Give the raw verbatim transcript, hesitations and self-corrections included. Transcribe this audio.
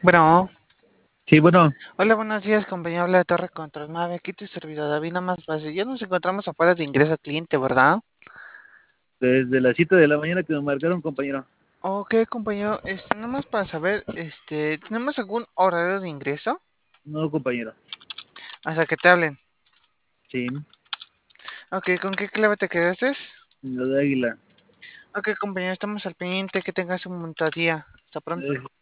Bueno, Sí, bueno, hola, buenos días, compañero. Habla de Torre Control nueve. Aquí tu servidor David, nada más base. Ya nos encontramos afuera de ingreso al cliente, ¿verdad? desde las siete de la mañana que me marcaron, compañero. Ok, compañero, este, nada más para saber, este, ¿tenemos algún horario de ingreso? No, compañero. Hasta que te hablen. Sí, Ok, ¿con qué clave te quedaste? lo de Águila. Ok, compañero, estamos al pendiente. Que tengas un buen día. Hasta pronto. Eh,